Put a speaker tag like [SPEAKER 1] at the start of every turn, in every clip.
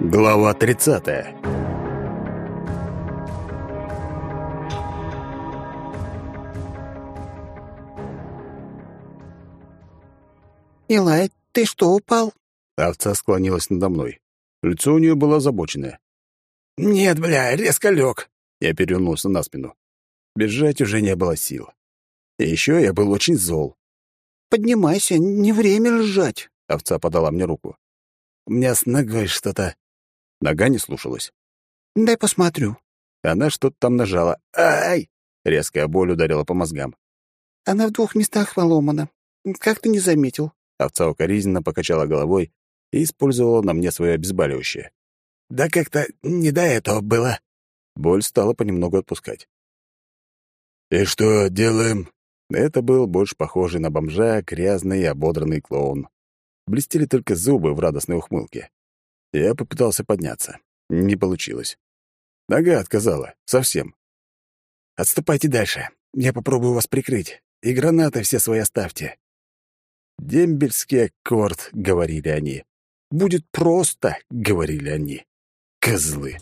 [SPEAKER 1] Глава 30.
[SPEAKER 2] «Илай, ты что, упал?»
[SPEAKER 1] Овца склонилась надо мной. Лицо у нее было озабоченное. «Нет, бля, резко лег!» Я перевернулся на спину. Бежать уже не было сил. И еще я был очень зол.
[SPEAKER 2] «Поднимайся, не время лежать!»
[SPEAKER 1] Овца подала мне руку. У меня с ногой что-то... Нога не слушалась.
[SPEAKER 2] «Дай посмотрю».
[SPEAKER 1] Она что-то там нажала. «Ай!» Резкая боль ударила по мозгам.
[SPEAKER 2] «Она в 2 местах поломана. Как ты не заметил?»
[SPEAKER 1] Овца укоризненно покачала головой и использовала на мне свое обезболивающее. «Да как-то не до этого было». Боль стала понемногу отпускать. «И что делаем?» Это был больше похожий на бомжа грязный и ободранный клоун. Блестели только зубы в радостной ухмылке. Я попытался подняться. Не получилось. Нога отказала. Совсем. «Отступайте дальше. Я попробую вас прикрыть. И гранаты все свои оставьте». «Дембельский аккорд», — говорили они. «Будет просто», — говорили они. Козлы.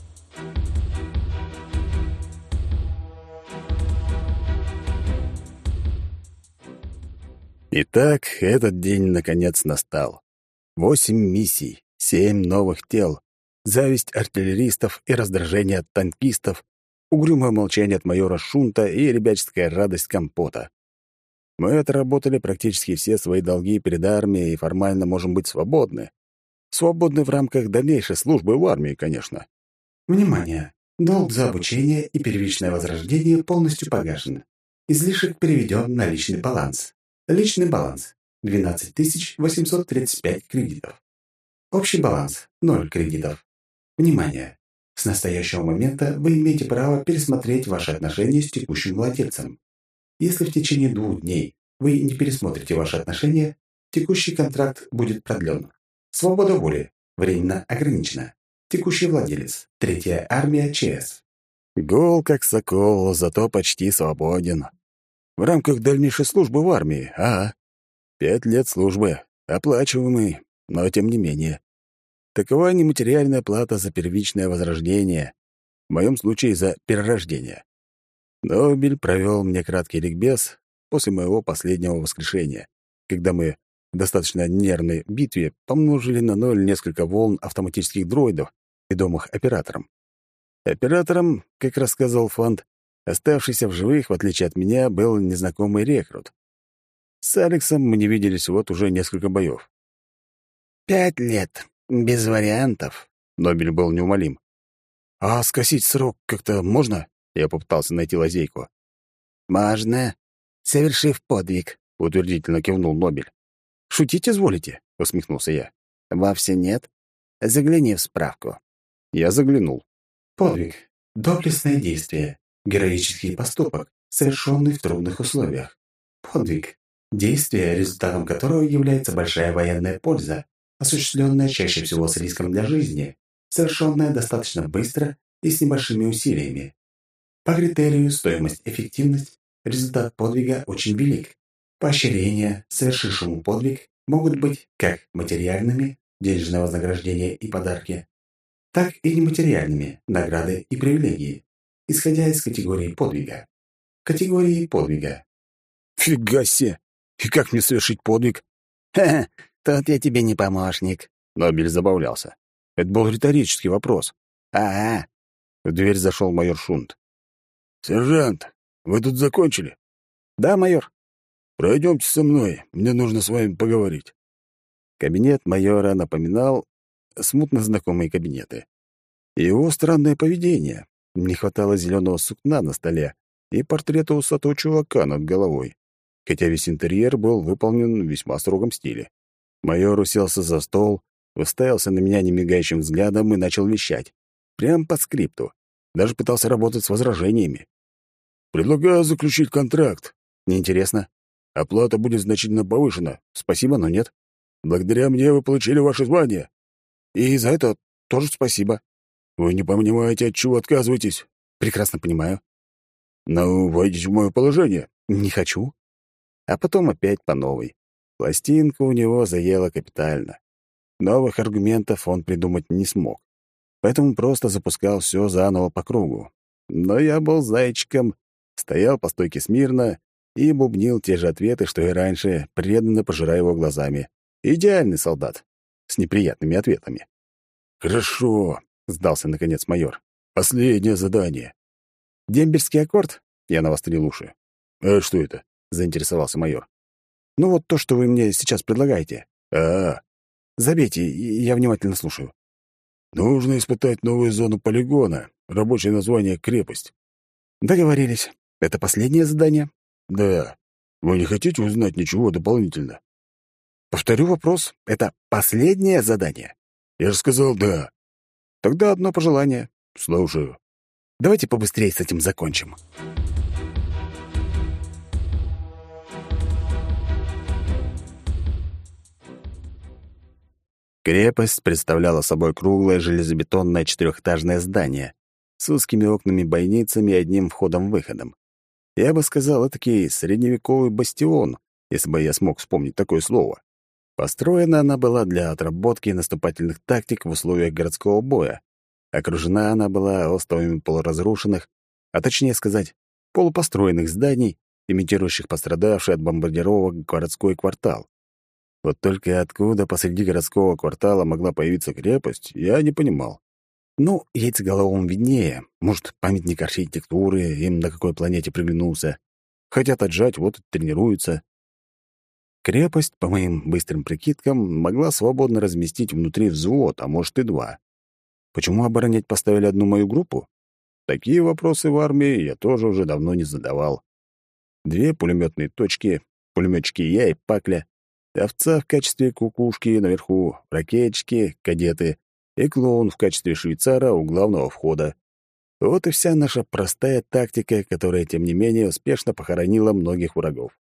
[SPEAKER 1] Итак, этот день наконец настал. 8 миссий, 7 новых тел, зависть артиллеристов и раздражение от танкистов, угрюмое молчание от майора Шунта и ребяческая радость компота. Мы отработали практически все свои долги перед армией и формально можем быть свободны. Свободны в рамках дальнейшей службы в армии, конечно.
[SPEAKER 3] Внимание! Долг за обучение и первичное возрождение полностью погашен. Излишек переведен на личный баланс. Личный баланс – 12 835 кредитов. Общий баланс – 0 кредитов. Внимание! С настоящего момента вы имеете право пересмотреть ваши отношения с текущим владельцем. Если в течение 2 дней вы не пересмотрите ваши отношения, текущий контракт будет продлен. Свобода воли временно ограничена. Текущий владелец. 3-я армия ЧС.
[SPEAKER 1] Гол как сокол, зато почти свободен. В рамках дальнейшей службы в армии, 5 лет службы, оплачиваемый, но тем не менее. Такова нематериальная плата за первичное возрождение, в моем случае за перерождение. Нобель провел мне краткий ликбез после моего последнего воскрешения, когда мы в достаточно нервной битве помножили на 0 несколько волн автоматических дроидов, ведомых оператором. Оператором, как рассказывал Фант, оставшийся в живых, в отличие от меня, был незнакомый рекрут. С Алексом мы не виделись вот уже несколько боев.
[SPEAKER 2] 5 лет. Без вариантов.
[SPEAKER 1] Нобель был неумолим. «А скосить срок как-то можно?» Я попытался найти лазейку.
[SPEAKER 2] «Можно, совершив подвиг»,
[SPEAKER 1] — утвердительно кивнул Нобель. «Шутить изволите?» — усмехнулся я.
[SPEAKER 2] «Вовсе нет. Загляни в справку».
[SPEAKER 1] Я заглянул.
[SPEAKER 3] Подвиг. Доблестное действие. Героический поступок, совершенный в трудных условиях. Подвиг. Действие, результатом которого является большая военная польза, осуществленная чаще всего с риском для жизни, совершенная достаточно быстро и с небольшими усилиями. По критерию стоимость-эффективность результат подвига очень велик. Поощрения, совершившему подвиг, могут быть как материальными, денежное вознаграждение и подарки, так и нематериальными, награды и привилегии, исходя из категории подвига. Категории подвига.
[SPEAKER 1] «Фига себе! И как мне совершить подвиг?»
[SPEAKER 2] «Ха-ха, тут я тебе не помощник».
[SPEAKER 1] Нобель забавлялся. Это был риторический вопрос.
[SPEAKER 2] «А-а».
[SPEAKER 1] В дверь зашел майор Шунт. «Сержант, вы тут закончили?»
[SPEAKER 2] «Да, майор».
[SPEAKER 1] «Пройдемте со мной, мне нужно с вами поговорить». Кабинет майора напоминал смутно знакомые кабинеты. И его странное поведение. Не хватало зеленого сукна на столе и портрета усатого чувака над головой, хотя весь интерьер был выполнен в весьма строгом стиле. Майор уселся за стол, уставился на меня немигающим взглядом и начал вещать. Прям по скрипту. Даже пытался работать с возражениями. «Предлагаю заключить контракт. Неинтересно. Оплата будет значительно повышена. Спасибо, но нет. Благодаря мне вы получили ваше звание. И за это тоже спасибо. Вы не понимаете, от чего отказываетесь?» «Прекрасно понимаю». «Ну, войдите в мое положение». «Не хочу». А потом опять по новой. Пластинка у него заела капитально. Новых аргументов он придумать не смог. поэтому просто запускал все заново по кругу. Но я был зайчиком, стоял по стойке смирно и бубнил те же ответы, что и раньше, преданно пожирая его глазами. Идеальный солдат с неприятными ответами. «Хорошо», — сдался наконец майор. «Последнее задание». «Дембельский аккорд?» — я навострил уши. «А что это?» — заинтересовался майор. «Ну вот то, что вы мне сейчас предлагаете». Забейте, я внимательно слушаю». «Нужно испытать новую зону полигона. Рабочее название — крепость». «Договорились. Это последнее задание?» «Да. Вы не хотите узнать ничего дополнительно?» «Повторю вопрос. Это последнее задание?» «Я же сказал «да». «Тогда одно пожелание». «Слушаю». «Давайте побыстрее с этим закончим». Крепость представляла собой круглое железобетонное четырехэтажное здание с узкими окнами-бойницами и одним входом-выходом. Я бы сказал, этакий средневековый бастион, если бы я смог вспомнить такое слово. Построена она была для отработки наступательных тактик в условиях городского боя. Окружена она была остовами полуразрушенных, а точнее сказать, полупостроенных зданий, имитирующих пострадавший от бомбардировок городской квартал. Вот только откуда посреди городского квартала могла появиться крепость, я не понимал. Ну, яйцеголовым виднее. Может, памятник архитектуры им на какой планете приглянулся. Хотят отжать, вот и тренируются. Крепость, по моим быстрым прикидкам, могла свободно разместить внутри взвод, а может и два. Почему оборонять поставили одну мою группу? Такие вопросы в армии я тоже уже давно не задавал. 2 пулеметные точки, пулеметчики я и Пакля, овца в качестве кукушки наверху, ракетчики, кадеты и клоун в качестве швейцара у главного входа. Вот и вся наша простая тактика, которая, тем не менее, успешно похоронила многих врагов.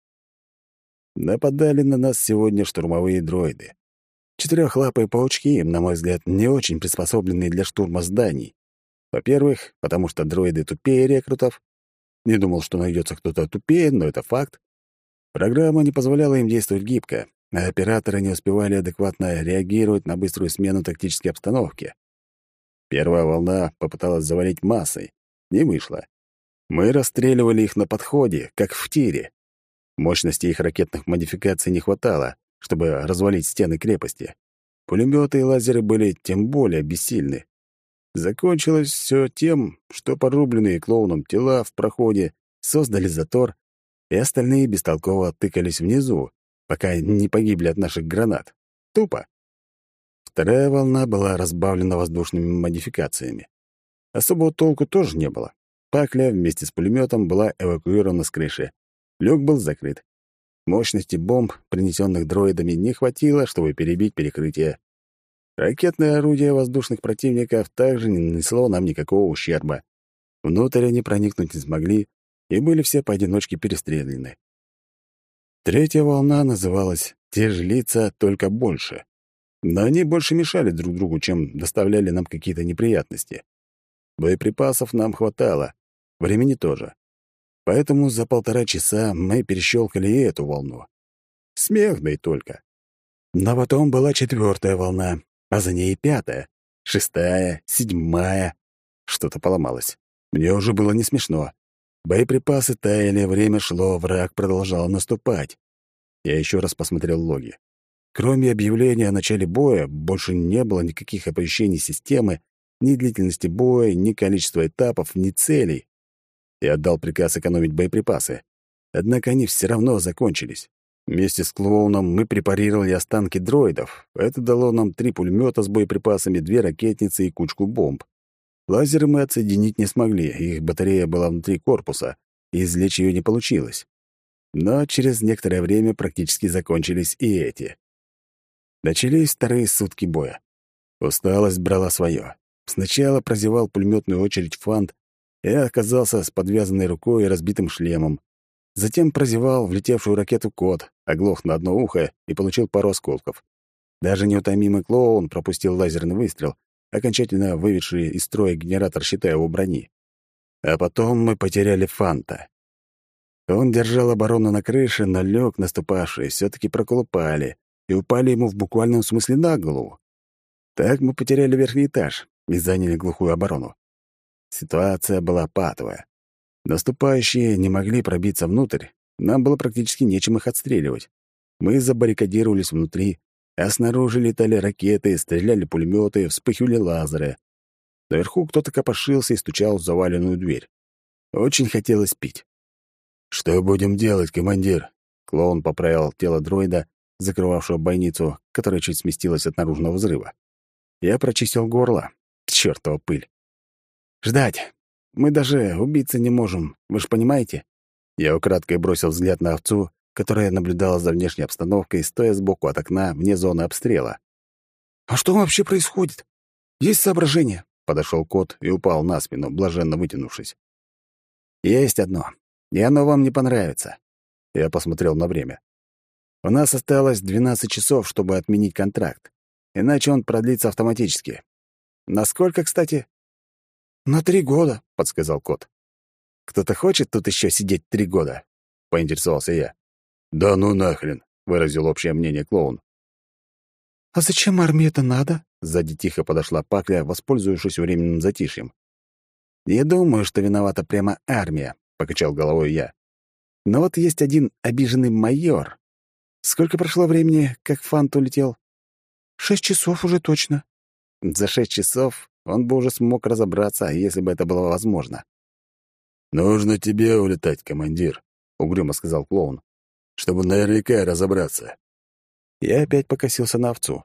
[SPEAKER 1] Нападали на нас сегодня штурмовые дроиды. Четырехлапые паучки, на мой взгляд, не очень приспособленные для штурма зданий. Во-первых, потому что дроиды тупее рекрутов. Не думал, что найдется кто-то тупее, но это факт. Программа не позволяла им действовать гибко, а операторы не успевали адекватно реагировать на быструю смену тактической обстановки. Первая волна попыталась завалить массой. Не вышло. Мы расстреливали их на подходе, как в тире. Мощности их ракетных модификаций не хватало, чтобы развалить стены крепости. Пулеметы и лазеры были тем более бессильны. Закончилось все тем, что порубленные клоуном тела в проходе создали затор, и остальные бестолково тыкались внизу, пока не погибли от наших гранат. Тупо. Вторая волна была разбавлена воздушными модификациями. Особого толку тоже не было. Пакля вместе с пулеметом была эвакуирована с крыши. Люк был закрыт. Мощности бомб, принесенных дроидами, не хватило, чтобы перебить перекрытие. Ракетное орудие воздушных противников также не нанесло нам никакого ущерба. Внутрь они проникнуть не смогли, и были все поодиночке перестреляны. Третья волна называлась «Те же лица, только больше». Но они больше мешали друг другу, чем доставляли нам какие-то неприятности. Боеприпасов нам хватало, времени тоже. Поэтому за 1,5 часа мы перещелкали и эту волну. Смех, да и только. Но потом была 4-я волна, а за ней 5-я, 6-я, 7-я. Что-то поломалось. Мне уже было не смешно. Боеприпасы таяли, время шло, враг продолжал наступать. Я еще раз посмотрел логи. Кроме объявления о начале боя, больше не было никаких оповещений системы, ни длительности боя, ни количества этапов, ни целей. Я отдал приказ экономить боеприпасы. Однако они все равно закончились. Вместе с клоуном мы препарировали останки дроидов. Это дало нам 3 пулемета с боеприпасами, 2 ракетницы и кучку бомб. Лазеры мы отсоединить не смогли, их батарея была внутри корпуса, и извлечь ее не получилось. Но через некоторое время практически закончились и эти. Начались вторые сутки боя. Усталость брала свое. Сначала прозевал пулеметную очередь фант, и оказался с подвязанной рукой и разбитым шлемом. Затем прозевал влетевшую ракету кот, оглох на одно ухо и получил пару осколков. Даже неутомимый клоун пропустил лазерный выстрел, окончательно выведший из строя генератор щита его брони. А потом мы потеряли фанта. Он держал оборону на крыше, но лёг наступавшие все-таки проколупали и упали ему в буквальном смысле на голову. Так мы потеряли верхний этаж, и заняли глухую оборону. Ситуация была патовая. Наступающие не могли пробиться внутрь, нам было практически нечем их отстреливать. Мы забаррикадировались внутри, а снаружи летали ракеты, стреляли пулеметы, вспыхивали лазеры. Наверху кто-то копошился и стучал в заваленную дверь. Очень хотелось пить. «Что будем делать, командир?» Клоун поправил тело дроида, закрывавшего бойницу, которая чуть сместилась от наружного взрыва. Я прочистил горло. Чёртова пыль. «Ждать. Мы даже убиться не можем, вы ж понимаете?» Я украдкой бросил взгляд на овцу, которая наблюдала за внешней обстановкой, стоя сбоку от окна вне зоны обстрела. «А что вообще происходит? Есть соображения?» Подошел кот и упал на спину, блаженно вытянувшись. «Есть одно, и оно вам не понравится». Я посмотрел на время. «У нас осталось 12 часов, чтобы отменить контракт, иначе он продлится автоматически. Насколько, кстати?» «На 3 года», — подсказал кот. «Кто-то хочет тут еще сидеть 3 года?» — поинтересовался я. «Да ну нахрен», — выразил общее мнение клоун.
[SPEAKER 2] «А зачем армии это надо?»
[SPEAKER 1] Сзади тихо подошла Пакля, воспользовавшись временным затишьем. «Не думаю, что виновата прямо армия», — покачал головой я. «Но вот есть один обиженный майор. Сколько прошло времени, как Фант улетел?»
[SPEAKER 2] 6 часов уже точно.
[SPEAKER 1] За 6 часов он бы уже смог разобраться, если бы это было возможно. «Нужно тебе улетать, командир», — угрюмо сказал клоун, «чтобы наверняка разобраться». Я опять покосился на овцу.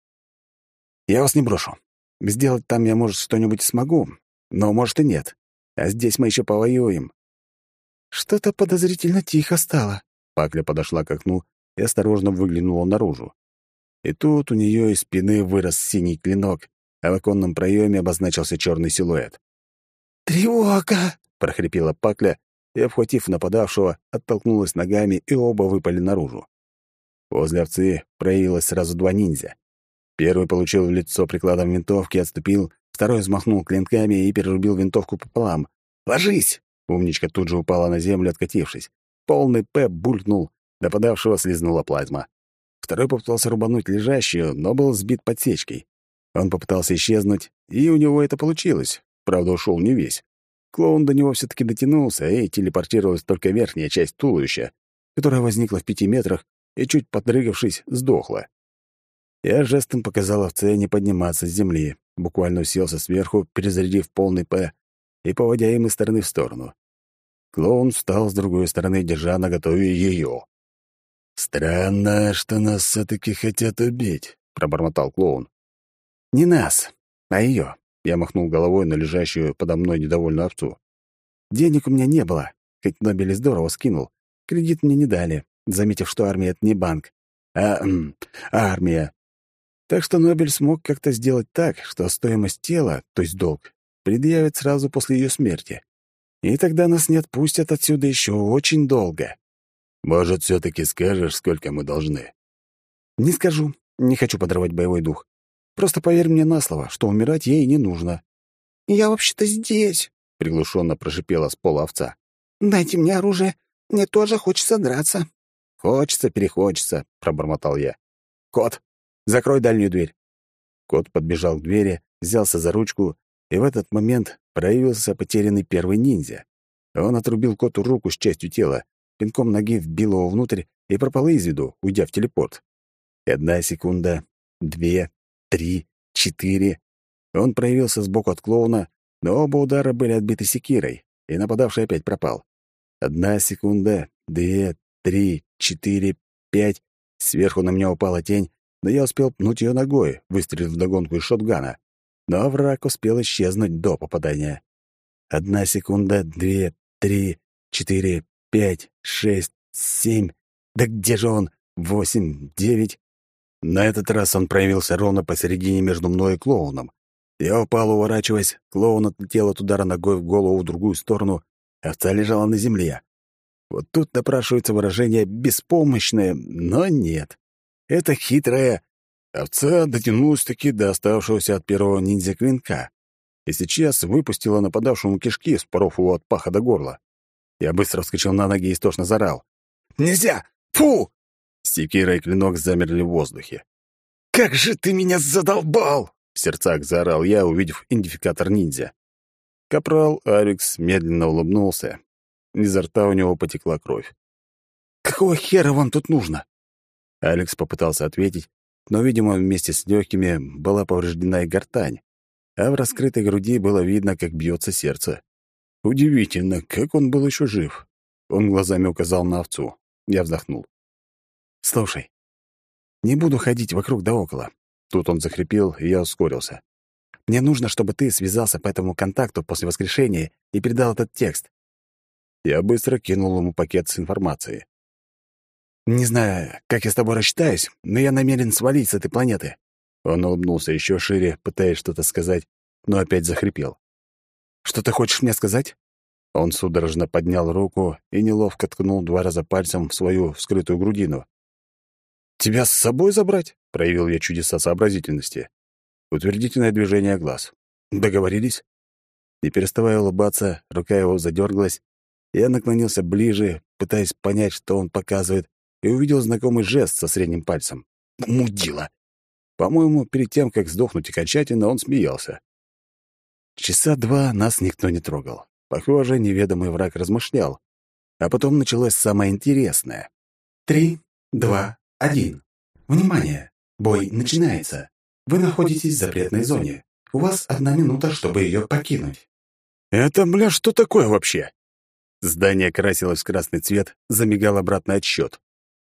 [SPEAKER 1] «Я вас не брошу. Сделать там я, может, что-нибудь смогу, но, может, и нет. А здесь мы еще повоюем».
[SPEAKER 2] Что-то подозрительно тихо стало.
[SPEAKER 1] Пакля подошла к окну и осторожно выглянула наружу. И тут у нее из спины вырос синий клинок, а в оконном проеме обозначился черный силуэт.
[SPEAKER 2] «Тревога!»
[SPEAKER 1] — прохрипела Пакля и, обхватив нападавшего, оттолкнулась ногами, и оба выпали наружу. Возле овцы проявилось сразу 2 ниндзя. Первый получил в лицо прикладом винтовки, отступил, второй взмахнул клинками и перерубил винтовку пополам. «Ложись!» — умничка тут же упала на землю, откатившись. Полный П булькнул, нападавшего слизнула плазма. Второй попытался рубануть лежащую, но был сбит подсечкой. Он попытался исчезнуть, и у него это получилось. Правда, ушел не весь. Клоун до него все-таки дотянулся, и телепортировалась только верхняя часть туловища, которая возникла в 5 метрах и, чуть подрыгавшись, сдохла. Я жестом показал овце не подниматься с земли, буквально уселся сверху, перезарядив полный П и поводя им из стороны в сторону. Клоун встал с другой стороны, держа наготове ее. «Странно, что нас все-таки хотят убить», — пробормотал клоун. «Не нас, а ее», — я махнул головой на лежащую подо мной недовольную овцу. «Денег у меня не было, хоть Нобель и здорово скинул. Кредит мне не дали, заметив, что армия — это не банк, а армия. Так что Нобель смог как-то сделать так, что стоимость тела, то есть долг, предъявят сразу после ее смерти. И тогда нас не отпустят отсюда еще очень долго. Может, все-таки скажешь, сколько мы должны?» «Не скажу. Не хочу подрывать боевой дух. Просто поверь мне на слово, что умирать ей не нужно».
[SPEAKER 2] «Я вообще-то здесь»,
[SPEAKER 1] — приглушенно прошипела с пола овца.
[SPEAKER 2] «Дайте мне оружие. Мне тоже хочется драться».
[SPEAKER 1] «Хочется, перехочется», — пробормотал я. «Кот, закрой дальнюю дверь». Кот подбежал к двери, взялся за ручку, и в этот момент проявился потерянный первый ниндзя. Он отрубил коту руку с частью тела, пинком ноги вбил его внутрь и пропал из виду, уйдя в телепорт. 1 секунда, 2, 3, 4. Он проявился сбоку от клоуна, но оба удара были отбиты секирой, и нападавший опять пропал. 1 секунда, 2, 3, 4, 5. Сверху на меня упала тень, но я успел пнуть ее ногой, выстрелив вдогонку из шотгана. Но враг успел исчезнуть до попадания. 1 секунда, 2, 3, 4, 5, 6, 7. Да где же он? 8, 9. На этот раз он проявился ровно посередине между мной и клоуном. Я упал, уворачиваясь, клоун отлетел от удара ногой в голову в другую сторону, овца лежала на земле. Вот тут напрашивается выражение «беспомощное», но нет. Это хитрая. Овца дотянулась-таки до оставшегося от первого ниндзя-клинка и сейчас выпустила нападавшему кишки, споров его от паха до горла. Я быстро вскочил на ноги и истошно заорал. «Нельзя! Фу!» Секира и клинок замерли в воздухе. «Как же ты меня задолбал!» В сердцах заорал я, увидев идентификатор ниндзя. Капрал Алекс медленно улыбнулся. Изо рта у него потекла кровь.
[SPEAKER 2] «Какого хера вам тут нужно?»
[SPEAKER 1] Алекс попытался ответить, но, видимо, вместе с легкими была повреждена и гортань, а в раскрытой груди было видно, как бьется сердце. Удивительно, как он был еще жив. Он глазами указал на овцу. Я вздохнул. «Слушай, не буду ходить вокруг да около». Тут он захрипел, и я ускорился. «Мне нужно, чтобы ты связался по этому контакту после воскрешения и передал этот текст». Я быстро кинул ему пакет с информацией. «Не знаю, как я с тобой рассчитаюсь, но я намерен свалить с этой планеты». Он улыбнулся еще шире, пытаясь что-то сказать, но опять захрипел. «Что ты хочешь мне сказать?» Он судорожно поднял руку и неловко ткнул 2 раза пальцем в свою вскрытую грудину. «Тебя с собой забрать?» — проявил я чудеса сообразительности. Утвердительное движение глаз. «Договорились?» Не переставая улыбаться, рука его задергалась. Я наклонился ближе, пытаясь понять, что он показывает, и увидел знакомый жест со средним пальцем. «Мудила!» По-моему, перед тем, как сдохнуть окончательно, он смеялся. Часа 2 нас никто не трогал. Похоже, неведомый враг размышлял. А потом началось самое интересное.
[SPEAKER 3] 3, 2, 1. Внимание! Бой начинается. Вы находитесь в запретной зоне. У вас 1 минута, чтобы ее покинуть.
[SPEAKER 1] «Это, бля, что такое вообще?» Здание красилось в красный цвет, замигал обратный отсчет.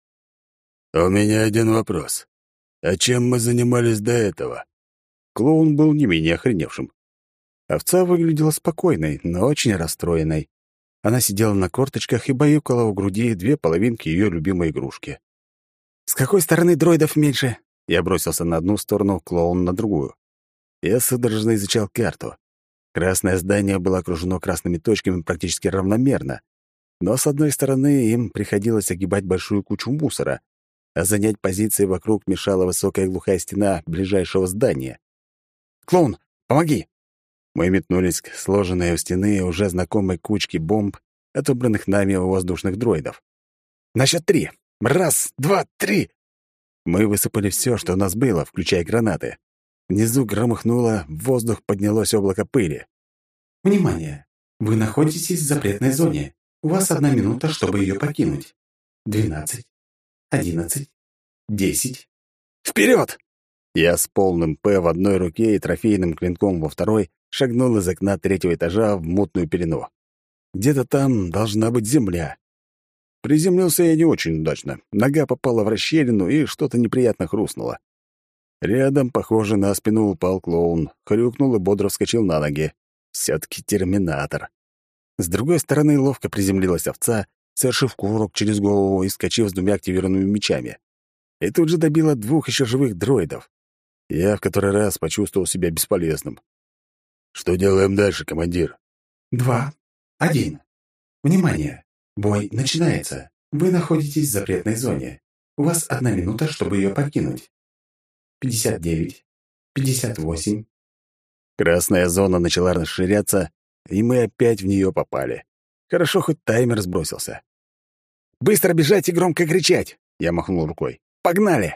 [SPEAKER 1] «У меня один вопрос. А чем мы занимались до этого?» Клоун был не менее охреневшим. Овца выглядела спокойной, но очень расстроенной. Она сидела на корточках и баюкала у груди 2 половинки ее любимой игрушки. «С какой стороны дроидов меньше?» Я бросился на одну сторону, клоун на другую. Я судорожно изучал карту. Красное здание было окружено красными точками практически равномерно, но с одной стороны им приходилось огибать большую кучу мусора, а занять позиции вокруг мешала высокая глухая стена ближайшего здания. «Клоун, помоги!» Мы метнулись к сложенной у стены уже знакомой кучке бомб, отобранных нами у воздушных дроидов. «На счет 3! 1, 2, 3!» Мы высыпали все, что у нас было, включая гранаты. Внизу громыхнуло, в воздух поднялось облако пыли.
[SPEAKER 3] Внимание! Вы находитесь в запретной зоне. У вас 1 минута, чтобы ее покинуть. 12, 11, 10.
[SPEAKER 1] «Вперед!» Я с полным «П» в одной руке и трофейным клинком во второй шагнул из окна 3-го этажа в мутную пелену. Где-то там должна быть земля. Приземлился я не очень удачно. Нога попала в расщелину, и что-то неприятно хрустнуло. Рядом, похоже, на спину упал клоун, хрюкнул и бодро вскочил на ноги. Все-таки терминатор. С другой стороны ловко приземлилась овца, совершив кувырок через голову и скачив с 2 активированными мечами. И тут же добила 2 еще живых дроидов. Я в который раз почувствовал себя бесполезным. «Что делаем дальше, командир?»
[SPEAKER 3] 2, 1. Внимание! Бой начинается. Вы находитесь в запретной зоне. У вас 1 минута, чтобы ее покинуть. 59, 58.
[SPEAKER 1] Красная зона начала расширяться, и мы опять в нее попали. Хорошо, хоть таймер сбросился. «Быстро бежать и громко кричать!» Я махнул рукой. «Погнали!»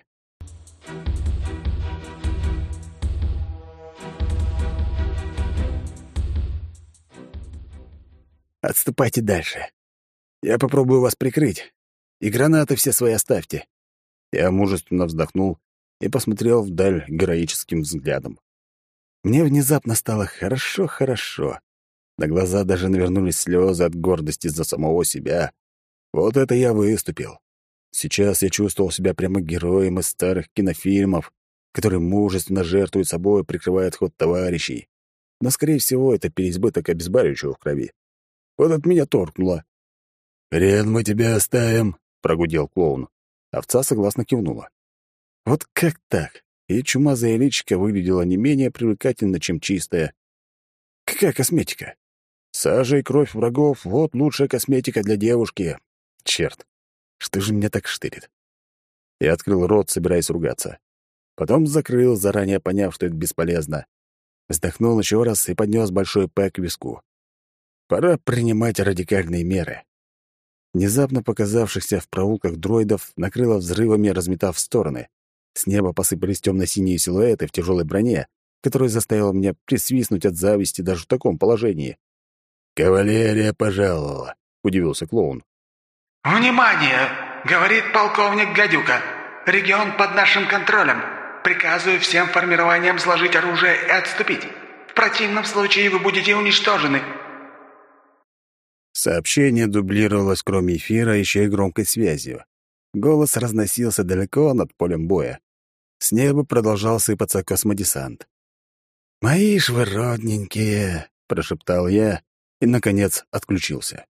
[SPEAKER 1] «Отступайте дальше. Я попробую вас прикрыть. И гранаты все свои оставьте». Я мужественно вздохнул и посмотрел вдаль героическим взглядом. Мне внезапно стало хорошо-хорошо. На глаза даже навернулись слезы от гордости за самого себя. Вот это я выступил. Сейчас я чувствовал себя прямо героем из старых кинофильмов, которые мужественно жертвуют собой, прикрывают ход товарищей. Но, скорее всего, это переизбыток обезболивающего в крови. Вот от меня торкнуло. «Хрен мы тебя оставим», — прогудел клоун. Овца согласно кивнула. Вот как так? И чумазая личико выглядела не менее привлекательно, чем чистая. Какая косметика? Сажа и кровь врагов — вот лучшая косметика для девушки. Черт, что же меня так штырит? Я открыл рот, собираясь ругаться. Потом закрыл, заранее поняв, что это бесполезно. Вздохнул еще раз и поднес большой «П» к виску. Пора принимать радикальные меры. Внезапно показавшихся в проулках дроидов накрыло взрывами, разметав в стороны. С неба посыпались темно-синие силуэты в тяжелой броне, которая заставила меня присвистнуть от зависти даже в таком положении. «Кавалерия пожаловала», — удивился клоун.
[SPEAKER 4] «Внимание! Говорит полковник Гадюка. Регион под нашим контролем. Приказываю всем формированиям сложить оружие и отступить. В противном случае вы будете уничтожены».
[SPEAKER 1] Сообщение дублировалось, кроме эфира, еще и громкой связью. Голос разносился далеко над полем боя. С неба продолжал сыпаться космодесант. «Мои ж вы родненькие!» — прошептал я и, наконец, отключился.